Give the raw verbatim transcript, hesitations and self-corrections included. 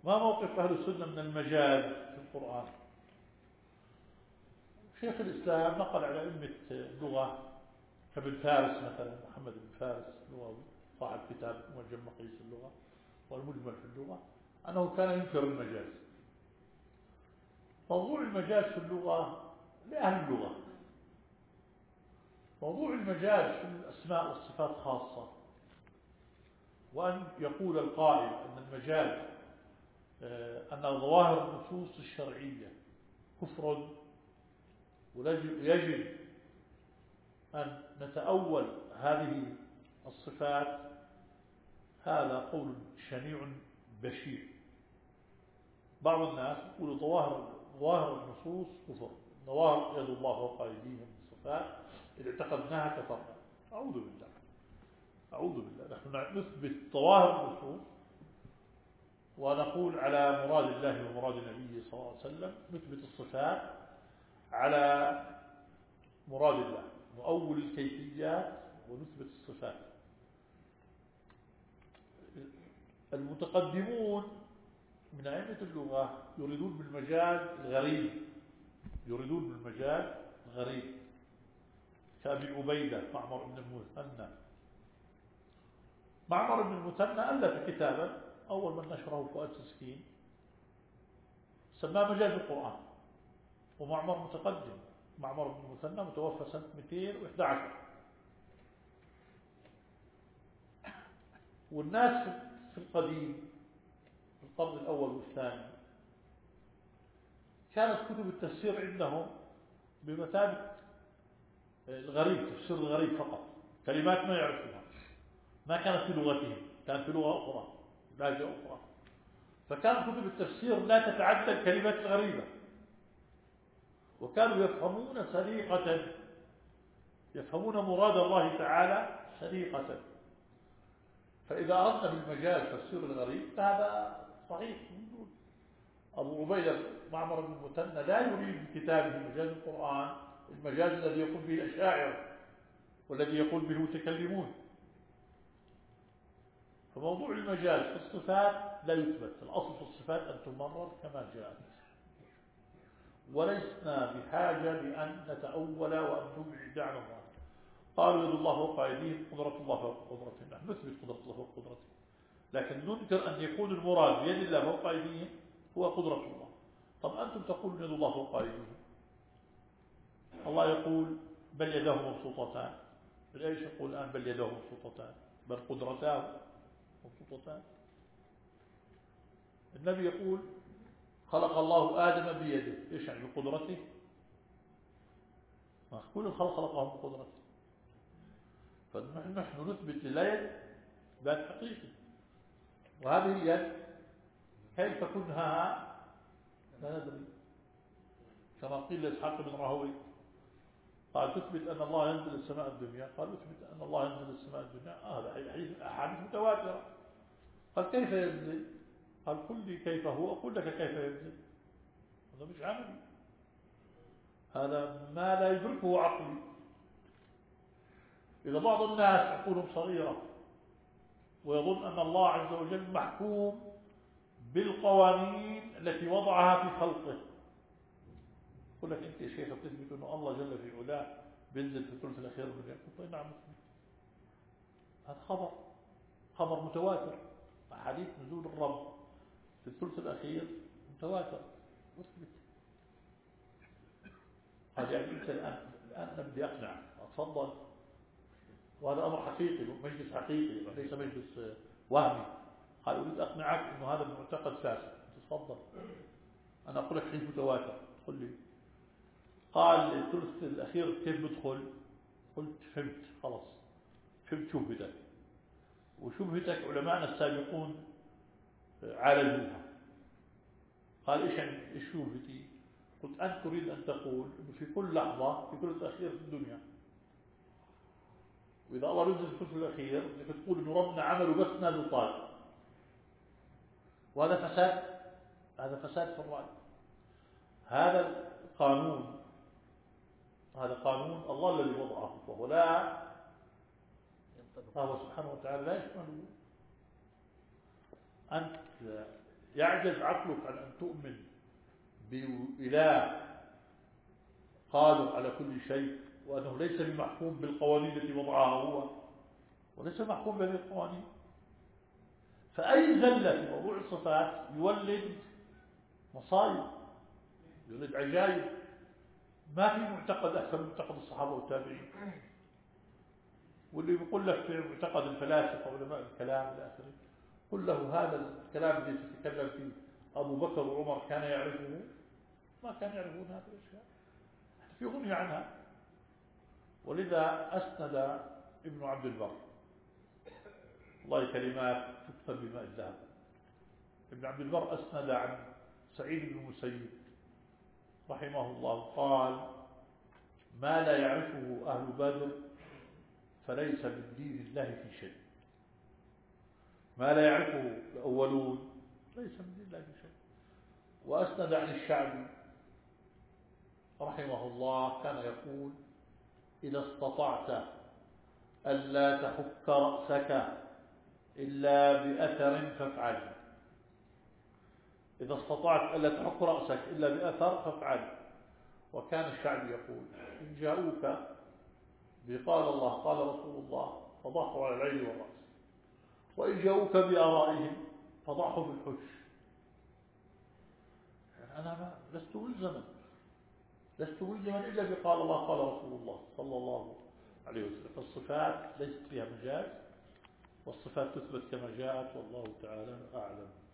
ما موقف أهل السنة من المجاز في القرآن؟ شيخ الإسلام نقل على أئمة اللغة كابن فارس مثلا، محمد بن فارس لغوي صاحب كتاب معجم مقاييس اللغة والمجمل في اللغة، أنه كان ينكر المجاز. موضوع المجاز في اللغة لأهل اللغة، موضوع المجاز في الأسماء والصفات خاصة. وأن يقول القائل أن المجاز أن ظواهر النصوص الشرعية كفر ويجب أن نتأول هذه الصفات، هذا قول شنيع بشيع. بعض الناس يقول ظواهر ظواهر النصوص كفر، ظواهر يد الله فوق أيديهم الصفات إذا اعتقدناها كفرنا. أعوذ بالله أعوذ بالله. نحن نثبت ظواهر النصوص ونقول على مراد الله ومراد النبي صلى الله عليه وسلم، نثبت الصفات على مراد الله، نؤول الكيفيات ونثبت الصفات. المتقدمون من أئمة اللغة يريدون بالمجاز الغريب، يريدون بالمجاز الغريب كأبي عبيدة معمر بن المثنى. معمر بن المثنى ألف كتابا أول من نشره فؤاد سسكين سماه مجاز القرآن، ومعمر متقدم. معمر بن المثنى متوفى سنة مئتين وإحدى عشر. والناس في القديم في القرن الأول والثاني كانت كتب التفسير عندهم بمثابة الغريب، تفسير الغريب فقط، كلمات ما يعرفونها، ما كانت في لغتهم، كانت في لغة أخرى، لهجة أخرى. فكان كتب التفسير لا تتعدى الكلمات الغريبة، وكانوا يفهمون سريقة، يفهمون مراد الله تعالى سريقة. فإذا أردنا بالمجاز تفسير الغريب فهذا صحيح موجود. أبو عبيدة معمر بن المثنى لا يريد بكتابه مجاز القرآن المجاز الذي يقول به الأشاعرة والذي يقول به المتكلمون. فموضوع المجاز في الصفات لا يثبت، الأصل في الصفات أن تمرر كما جاءت، ولسنا بحاجة لأن نتأول وأن نبعد عن الله. قالوا يد الله فوق أيديهم، قدرة الله فوق قدرتهم، نحن نثبت قدرة الله فوق قدرتهم، لكن ننكر أن يكون المراد بيد الله فوق أيديهم هو قدرة الله. طب أنتم تقولون يد الله فوق أيديهم، الله يقول بل يداه مبسوطتان، ليش يقول الآن بل يداه مبسوطتان؟ بل قدرتاه مبسوطتان. النبي يقول خلق الله آدم بيده، إيش يعني بقدرته؟ ما كل الخلق خلقه بقدرته. فنحن نثبت لليد ذات حقيقي، وهذه اليد كيف كنها لا ندري. كما قيل لإسحاق بن راهوي قال تثبت أن الله ينزل السماء الدنيا، قال تثبت أن الله ينزل السماء الدنيا، هذا آه حديث أحاديث متواترة. قال كيف ينزل؟ قال قل لي كيف هو أقول لك كيف ينزل. هذا مش عملي، هذا ما لا يدركه عقلي. إذا بعض الناس عقولهم صغيرة ويظن أن الله عز وجل محكوم بالقوانين التي وضعها في خلقه، يقول لك أنت يا شيخ بتثبت أن الله جل في علاه بينزل في الثلث الأخير من الليل. قلت نعم، هذا خبر خبر متواتر، أحاديث نزول الرب في الثلث الأخير متواتر مثبت. هذا يعني أنت الآن الآن أنا بدي أقنع، أتفضل، وهذا أمر حقيقي، مجلس حقيقي وليس مجلس وهمي. قال أريد أقنعك إنه هذا المعتقد فاسد، تفضل، أنا أقول لك حديث متواتر، قل لي. قال الثلث الأخير كيف بدخل؟ قلت فهمت، خلاص فهمت شبهتك، وشبهتك علماءنا السابقون عالجوها. قال إيش يعني إيش شبهتي؟ قلت أنت تريد أن تقول إنه في كل لحظة في ثلث أخير في الدنيا، وإذا الله ينزل في الثلث الأخير إنك تقول إنه ربنا عمله بس نازل طالب، وهذا فساد، هذا فساد في الرأي. هذا القانون، هذا قانون الله الذي وضعه، فهو لا فهو سبحانه وتعالى لا يشمله. أنت يعجز عقلك عن أن تؤمن بإله قادر على كل شيء، وأنه ليس بمحكوم بالقوانين التي وضعها هو، وليس محكوم بهذه القوانين. فأي زلة في موضوع الصفات يولد مصايب، يولد عجائب. ما في معتقد أحسن من معتقد الصحابة والتابعين. واللي بيقول لك في معتقد الفلاسفة وعلماء الكلام إلى آخره، قل له هذا الكلام الذي تتكلم فيه أبو بكر وعمر كان يعرفه؟ ما كان يعرفون هذه الأشياء، في غني عنها. ولذا أسند ابن عبد البر، والله كلمات تكتب بماء الذهب، ابن عبد البر أسند عن سعيد بن المسيب رحمه الله قال: ما لا يعرفه أهل بدر فليس من دين الله في شيء. ما لا يعرفه الأولون ليس من دين الله في شيء. وأسند عن الشعبي رحمه الله كان يقول: إذا استطعت ألا تحك رأسك إلا بأثر فافعل. إذا استطعت ألا تحك رأسك إلا بأثر فافعل. وكان الشعبي يقول: إن جاءوك بقال الله قال رسول الله فضحوا على العين والرأس، وإن جاءوك بآرائهم فضحوا بالحش. يعني أنا ما لست ملزما لست ملزما إلا بقال الله قال رسول الله صلى الله عليه وسلم. فالصفات ليست فيها مجاز، والصفات تثبت كما جاءت، والله تعالى أعلم.